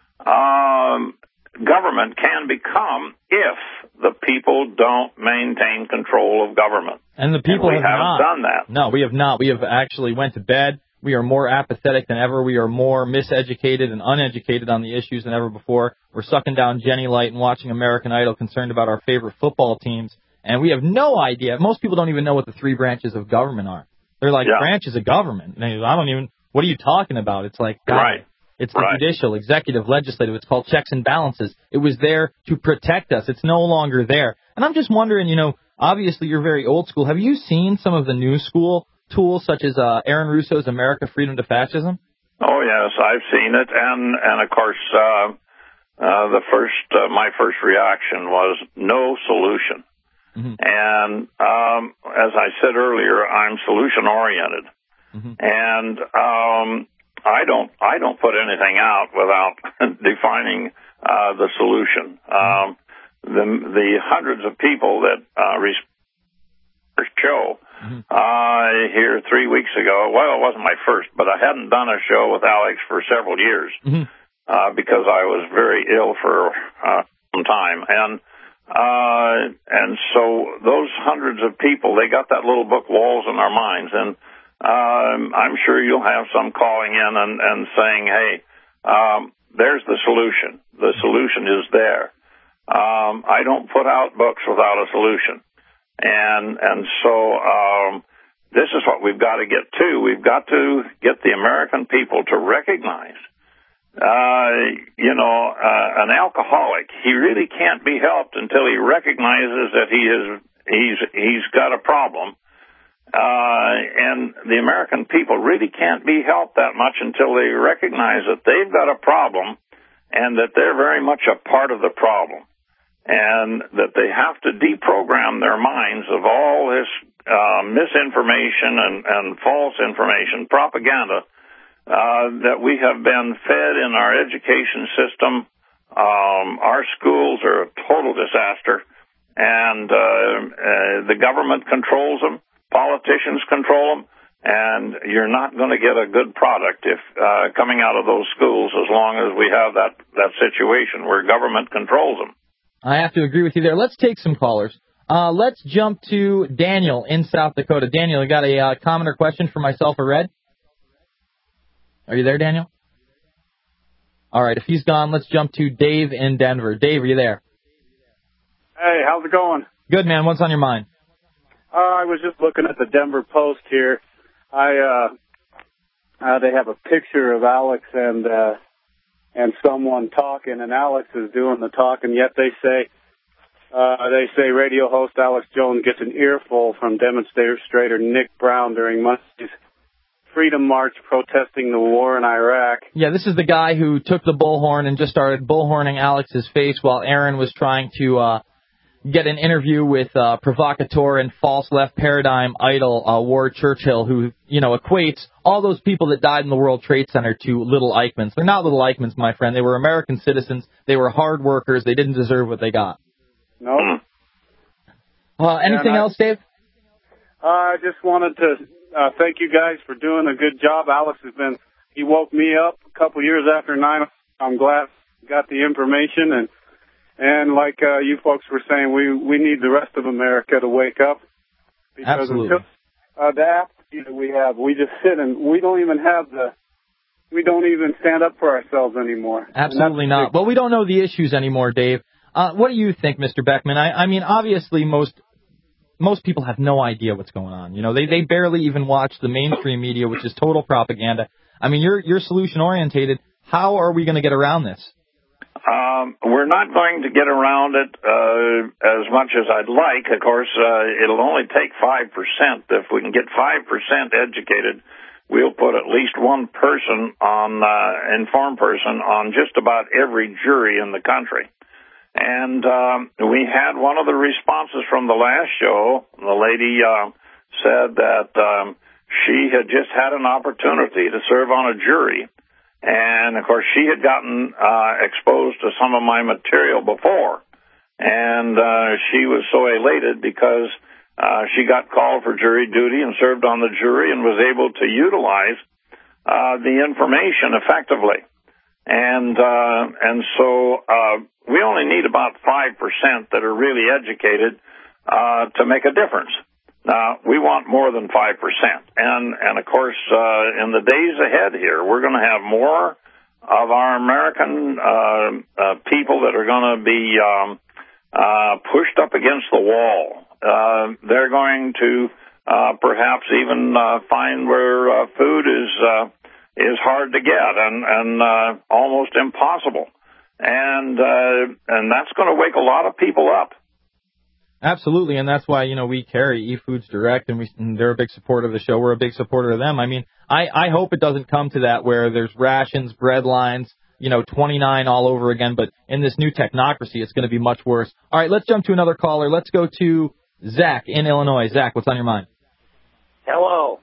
um, government can become if the people don't maintain control of government. And the people and we have haven't not done that. No, we have not. We have actually went to bed. We are more apathetic than ever. We are more miseducated and uneducated on the issues than ever before. We're sucking down Jenny Light and watching American Idol, concerned about our favorite football teams. And we have no idea. Most people don't even know what the three branches of government are. They're like, yeah. branches of government. And I don't even, what are you talking about? It's like, God, right. It's the right. judicial, executive, legislative. It's called checks and balances. It was there to protect us. It's no longer there. And I'm just wondering, you know, obviously you're very old school. Have you seen some of the new school tools such as uh, Aaron Russo's America, Freedom to Fascism? Oh, yes, I've seen it. And, and of course, uh, uh, the first, uh, my first reaction was no solution. Mm-hmm. And um, as I said earlier, I'm solution-oriented. Mm-hmm. And um, I don't I don't put anything out without defining uh, the solution. Um, the, the hundreds of people that uh, respond to the show mm-hmm. uh, here three weeks ago, well, it wasn't my first, but I hadn't done a show with Alex for several years mm-hmm. uh, because I was very ill for uh, some time. And uh, and so those hundreds of people, they got that little book, Walls in Our Minds, and Um, I'm sure you'll have some calling in and, and saying, hey, um, there's the solution. The solution is there. Um, I don't put out books without a solution. And, and so, um, this is what we've got to get to. We've got to get the American people to recognize, uh, you know, uh, an alcoholic, he really can't be helped until he recognizes that he is, he's, he's got a problem. Uh, and the American people really can't be helped that much until they recognize that they've got a problem and that they're very much a part of the problem, and that they have to deprogram their minds of all this uh, misinformation and, and false information, propaganda, uh, that we have been fed in our education system. Um, our schools are a total disaster, and uh, uh, the government controls them. Politicians control them, and you're not going to get a good product if uh, coming out of those schools as long as we have that, that situation where government controls them. I have to agree with you there. Let's take some callers. Uh, let's jump to Daniel in South Dakota. Daniel, you got a uh, comment or question for myself or Red? Are you there, Daniel? All right, if he's gone, let's jump to Dave in Denver. Dave, are you there? Hey, how's it going? Good, man. What's on your mind? Uh, I was just looking at the Denver Post here. I uh, uh, they have a picture of Alex and uh, and someone talking, and Alex is doing the talking. Yet they say uh, they say radio host Alex Jones gets an earful from demonstrator Nick Brown during Monday's Freedom March protesting the war in Iraq. Yeah, this is the guy who took the bullhorn and just started bullhorning Alex's face while Aaron was trying to Uh, get an interview with uh, provocateur and false left paradigm idol uh, Ward Churchill, who, you know, equates all those people that died in the World Trade Center to little Eichmanns. They're not little Eichmanns, my friend. They were American citizens. They were hard workers. They didn't deserve what they got. No. Uh, anything I, else, Dave? Uh, I just wanted to uh, thank you guys for doing a good job. Alex has been, he woke me up a couple years after nine. I'm glad I got the information, and And like uh, you folks were saying, we, we need the rest of America to wake up. Because Absolutely. Until, uh, the that we have. We just sit and we don't even have the, we don't even stand up for ourselves anymore. Absolutely not. Well, we don't know the issues anymore, Dave. Uh, what do you think, Mister Beckman? I, I mean, obviously most most people have no idea what's going on. You know, they, they barely even watch the mainstream media, which is total propaganda. I mean, you're you're solution orientated. How are we going to get around this? Um, we're not going to get around it uh, as much as I'd like. Of course, uh, it'll only take five percent. If we can get five percent educated, we'll put at least one person on, uh, informed person on just about every jury in the country. And um, we had one of the responses from the last show. The lady uh, said that um, she had just had an opportunity to serve on a jury. And, of course, she had gotten uh, exposed to some of my material before. And uh, she was so elated because uh, she got called for jury duty and served on the jury and was able to utilize uh, the information effectively. And uh, and so uh, we only need about five percent that are really educated uh, to make a difference. Now, we want more than five percent. And, and of course, uh, in the days ahead here, we're going to have more of our American uh, uh, people that are going to be um, uh, pushed up against the wall. Uh, they're going to uh, perhaps even uh, find where uh, food is uh, is hard to get and, and uh, almost impossible. And, uh, and that's going to wake a lot of people up. Absolutely, and that's why, you know, we carry eFoods Direct, and, we, and they're a big supporter of the show. We're a big supporter of them. I mean, I, I hope it doesn't come to that where there's rations, bread lines, you know, twenty-nine all over again, but in this new technocracy, it's going to be much worse. All right, let's jump to another caller. Let's go to Zach in Illinois. Zach, what's on your mind? Hello.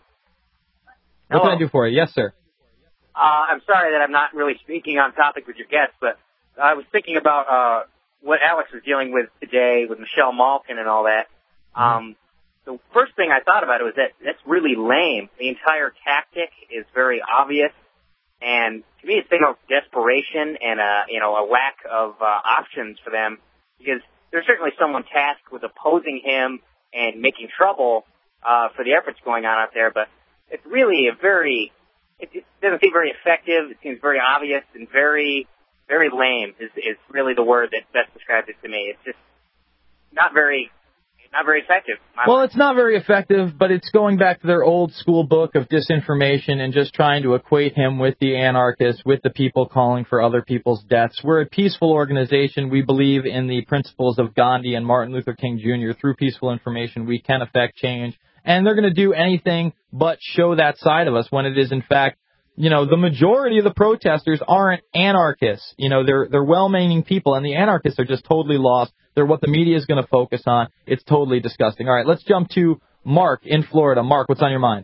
What Hello. can I do for you? Yes, sir. Uh, I'm sorry that I'm not really speaking on topic with your guests, but I was thinking about uh, what Alex was dealing with today with Michelle Malkin and all that. Um, the first thing I thought about it was that that's really lame. The entire tactic is very obvious, and to me it signals desperation and a, you know, a lack of uh, options for them, because there's certainly someone tasked with opposing him and making trouble uh, for the efforts going on out there, but it's really a very, it, it doesn't seem very effective. It seems very obvious and very, very lame is, is really the word that best describes it to me. It's just not very, not very effective. Well, it's not very effective, but it's going back to their old school book of disinformation and just trying to equate him with the anarchists, with the people calling for other people's deaths. We're a peaceful organization. We believe in the principles of Gandhi and Martin Luther King Junior Through peaceful information, we can affect change. And they're going to do anything but show that side of us when it is, in fact, you know, the majority of the protesters aren't anarchists. You know, they're they're well-meaning people, and the anarchists are just totally lost. They're what the media is going to focus on. It's totally disgusting. All right, let's jump to Mark in Florida. Mark, what's on your mind?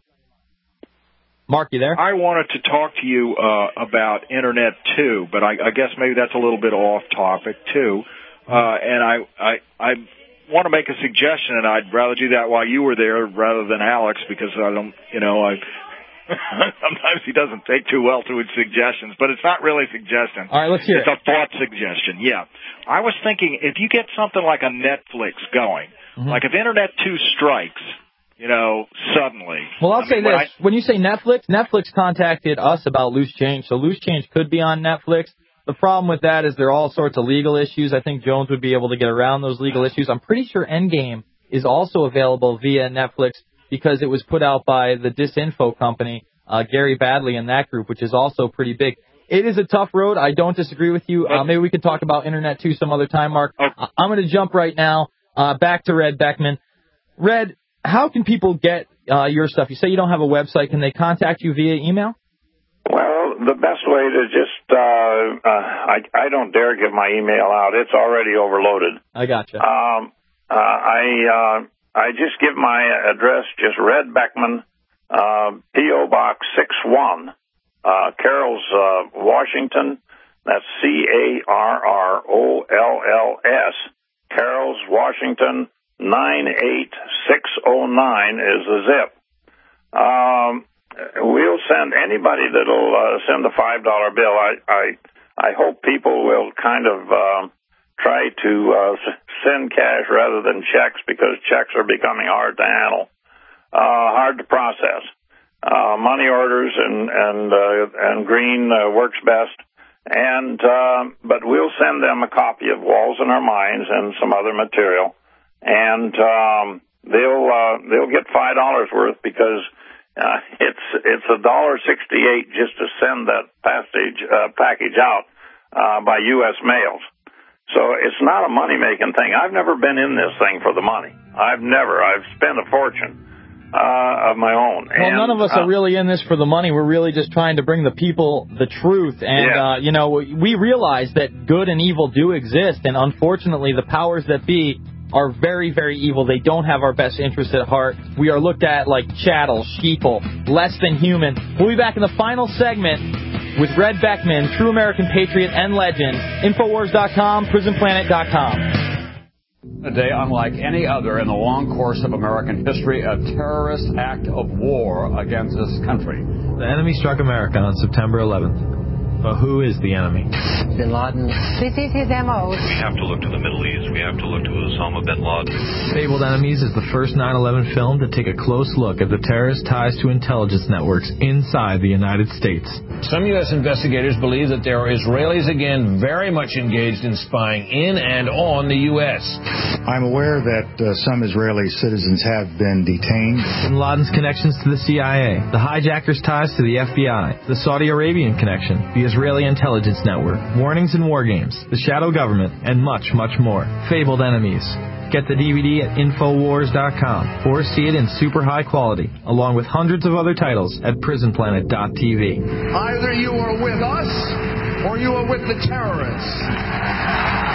Mark, you there? I wanted to talk to you uh, about Internet too, but I, I guess maybe that's a little bit off topic too. Uh, and I, I, I want to make a suggestion, and I'd rather do that while you were there rather than Alex, because I don't, you know, I. Sometimes he doesn't take too well to his suggestions, but it's not really a suggestion. All right, let's hear it's it. It's a thought suggestion, yeah. I was thinking, if you get something like a Netflix going, mm-hmm. like if Internet two strikes, you know, suddenly. Well, I'll I say mean, this. when, I, when you say Netflix, Netflix contacted us about Loose Change, so Loose Change could be on Netflix. The problem with that is there are all sorts of legal issues. I think Jones would be able to get around those legal issues. I'm pretty sure Endgame is also available via Netflix, because it was put out by the Disinfo company, uh, Gary Badley and that group, which is also pretty big. It is a tough road. I don't disagree with you. Uh, maybe we can talk about Internet too some other time, Mark. Uh, I'm going to jump right now uh, back to Red Beckman. Red, how can people get uh, your stuff? You say you don't have a website. Can they contact you via email? Well, the best way to just, uh, uh, I, I don't dare give my email out. It's already overloaded. I gotcha. Um, uh, I, uh, I just give my address, just Red Beckman, uh, P O Box six one, uh, Carroll's, uh, Washington. That's C A R R O L L S, Carroll's, Washington, nine eight six oh nine is the zip. Um, we'll send anybody that'll, uh, send a five dollar bill. I, I, I hope people will kind of, um, try to uh, send cash rather than checks, because checks are becoming hard to handle. uh, hard to process. Uh, money orders and and uh, and green uh, works best. And uh, but we'll send them a copy of Walls in Our Minds and some other material, and um, they'll uh, they'll get five dollars worth because uh, it's it's a dollar sixty eight just to send that passage uh, package out uh, by U S mails. So it's not a money making thing. I've never been in this thing for the money. I've never. I've spent a fortune. Uh, of my own. Well, and, none of us uh, are really in this for the money. We're really just trying to bring the people the truth. And, yeah. uh, you know, we realize that good and evil do exist. And unfortunately, the powers that be are very, very evil. They don't have our best interests at heart. We are looked at like chattel, sheeple, less than human. We'll be back in the final segment with Red Beckman, true American patriot and legend. Infowars dot com, prison planet dot com. A day unlike any other in the long course of American history, a terrorist act of war against this country. The enemy struck America on September eleventh. But who is the enemy? Bin Laden. This is his M O. We have to look to the Middle East. We have to look to Osama bin Laden. Fabled Enemies is the first nine eleven film to take a close look at the terrorist ties to intelligence networks inside the United States. Some U S investigators believe that there are Israelis again very much engaged in spying in and on the U S. I'm aware that uh, some Israeli citizens have been detained. Bin Laden's connections to the C I A, the hijackers' ties to the F B I, the Saudi Arabian connection, the Israeli intelligence network, warnings in war games, the shadow government, and much, much more. Fabled Enemies. Get the D V D at Infowars dot com or see it in super high quality, along with hundreds of other titles at Prison Planet dot T V. Either you are with us or you are with the terrorists.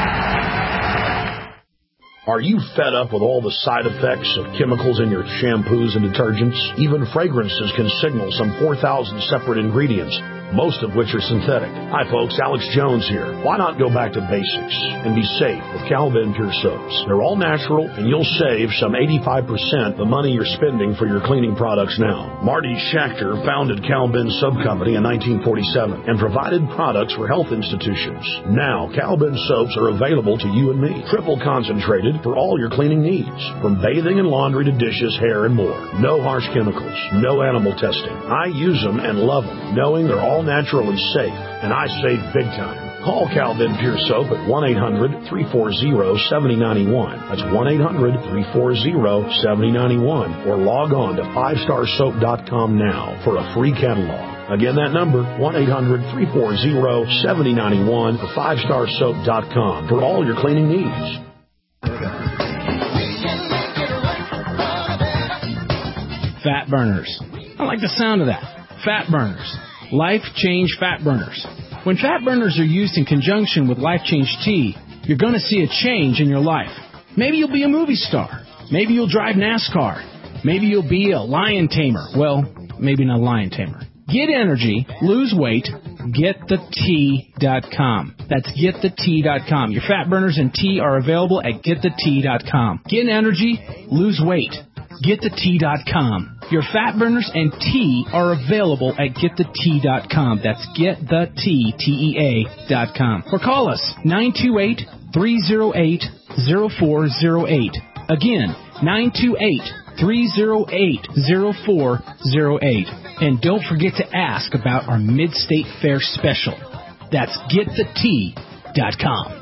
Are you fed up with all the side effects of chemicals in your shampoos and detergents? Even fragrances can signal some four thousand separate ingredients, most of which are synthetic. Hi folks, Alex Jones here. Why not go back to basics and be safe with Cal-Ben Pure Soaps? They're all natural and you'll save some eighty-five percent the money you're spending for your cleaning products now. Marty Schachter founded Cal-Ben Soap Company in nineteen forty-seven and provided products for health institutions. Now, Cal-Ben soaps are available to you and me. Triple concentrated for all your cleaning needs, from bathing and laundry to dishes, hair, and more. No harsh chemicals, no animal testing. I use them and love them, knowing they're all natural and safe, and I save big time. Call Cal-Ben Pure Soap at one eight hundred, three four zero, seven zero nine one. That's one eight hundred, three four zero, seven zero nine one. Or log on to five star soap dot com now for a free catalog. Again, that number, one eight hundred, three four zero, seven zero nine one or five star soap dot com for all your cleaning needs. Fat burners. I like the sound of that. Fat burners. Life Change Fat Burners. When fat burners are used in conjunction with Life Change Tea, you're going to see a change in your life. Maybe you'll be a movie star. Maybe you'll drive NASCAR. Maybe you'll be a lion tamer. Well, maybe not a lion tamer. Get energy, lose weight, get the tea dot com. That's get the tea dot com. Your fat burners and tea are available at get the tea dot com. Get energy, lose weight, get the tea dot com. Your fat burners and tea are available at get the tea dot com. That's get the tea, T E A dot com. Or call us, nine two eight, three zero eight, zero four zero eight. Again, nine two eight, three zero eight, zero four zero eight. And don't forget to ask about our Mid-State Fair special. That's get the tea dot com.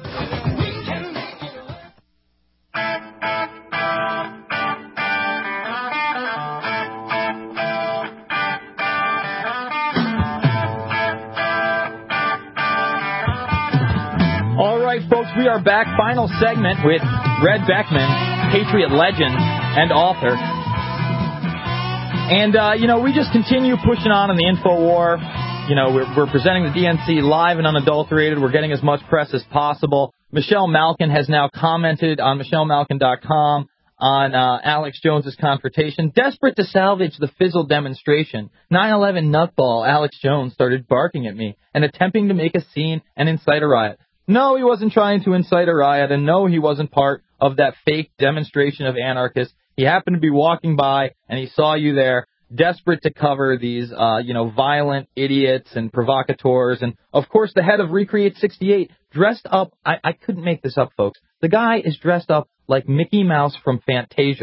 All right, folks, we are back. Final segment with Red Beckman, Patriot legend and author. And, uh, you know, we just continue pushing on in the InfoWar. You know, we're, we're presenting the D N C live and unadulterated. We're getting as much press as possible. Michelle Malkin has now commented on Michelle Malkin dot com on uh, Alex Jones's confrontation. Desperate to salvage the fizzled demonstration, nine eleven nutball Alex Jones started barking at me and attempting to make a scene and incite a riot. No, he wasn't trying to incite a riot, and no, he wasn't part of that fake demonstration of anarchists. He happened to be walking by, and he saw you there, desperate to cover these, uh, you know, violent idiots and provocateurs. And, of course, the head of Recreate sixty-eight, dressed up, I, I couldn't make this up, folks. The guy is dressed up like Mickey Mouse from Fantasia,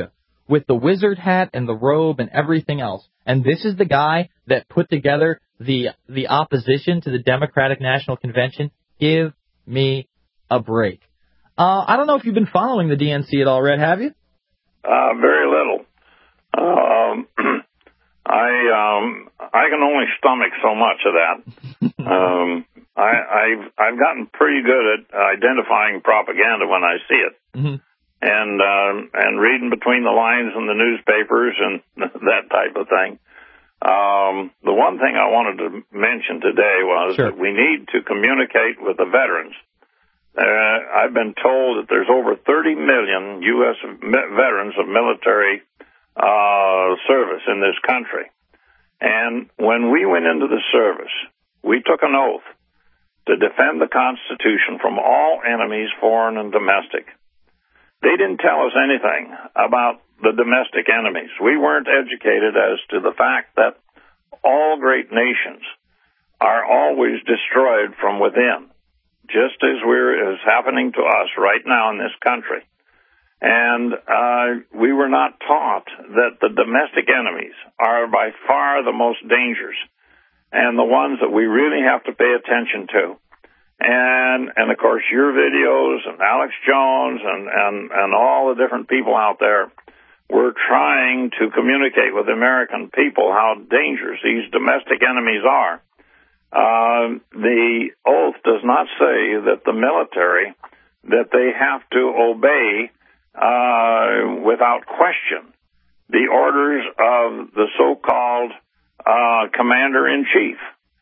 with the wizard hat and the robe and everything else. And this is the guy that put together the the opposition to the Democratic National Convention. Give me a break. Uh, I don't know if you've been following the D N C at all, Red, have you? Uh, very little. Um, I um, I can only stomach so much of that. um, I, I've I've gotten pretty good at identifying propaganda when I see it, mm-hmm. and um, and reading between the lines in the newspapers and that type of thing. Um, the one thing I wanted to mention today was sure. that we need to communicate with the veterans. Uh, I've been told that there's over thirty million U S veterans of military uh, service in this country. And when we went into the service, we took an oath to defend the Constitution from all enemies, foreign and domestic. They didn't tell us anything about the domestic enemies. We weren't educated as to the fact that all great nations are always destroyed from within, just as we're is happening to us right now in this country. And uh, we were not taught that the domestic enemies are by far the most dangerous and the ones that we really have to pay attention to. And, and of course, your videos and Alex Jones and, and, and all the different people out there, we're trying to communicate with the American people how dangerous these domestic enemies are. Uh, the oath does not say that the military, that they have to obey uh, without question the orders of the so-called uh, commander-in-chief.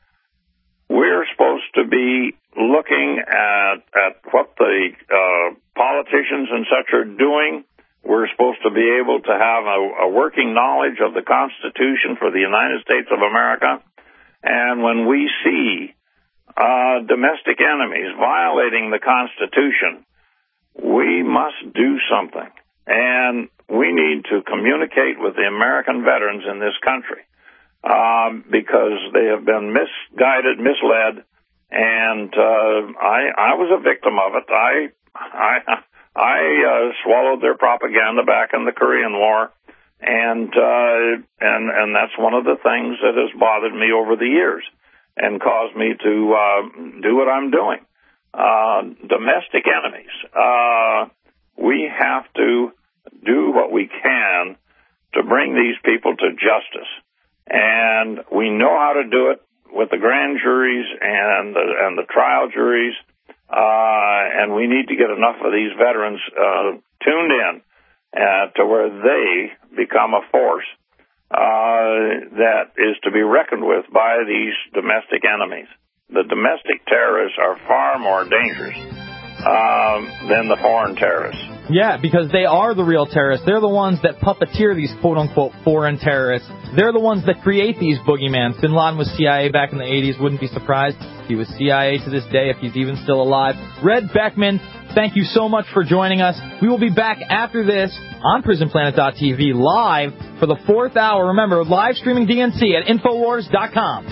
We're supposed to be looking at, at what the uh, politicians and such are doing. We're supposed to be able to have a, a working knowledge of the Constitution for the United States of America. And when we see uh, domestic enemies violating the Constitution, we must do something. And we need to communicate with the American veterans in this country uh, because they have been misguided, misled, and uh, I, I was a victim of it. I, I, I uh, swallowed their propaganda back in the Korean War. And, uh, and, and that's one of the things that has bothered me over the years and caused me to, uh, do what I'm doing. Uh, domestic enemies. Uh, we have to do what we can to bring these people to justice. And we know how to do it with the grand juries and the, and the trial juries. Uh, and we need to get enough of these veterans, uh, tuned in. Uh, to where they become a force uh, that is to be reckoned with by these domestic enemies. The domestic terrorists are far more dangerous um, than the foreign terrorists. Yeah, because they are the real terrorists. They're the ones that puppeteer these quote-unquote foreign terrorists. They're the ones that create these boogeymen. Bin Laden was C I A back in the eighties. Wouldn't be surprised. He was C I A to this day if he's even still alive. Red Beckman, thank you so much for joining us. We will be back after this on Prison Planet dot T V live for the fourth hour. Remember, live streaming D N C at Infowars dot com.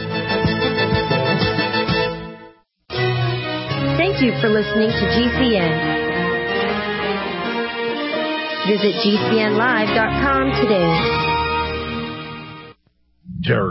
Thank you for listening to G C N. Visit G C N live dot com today. Terror.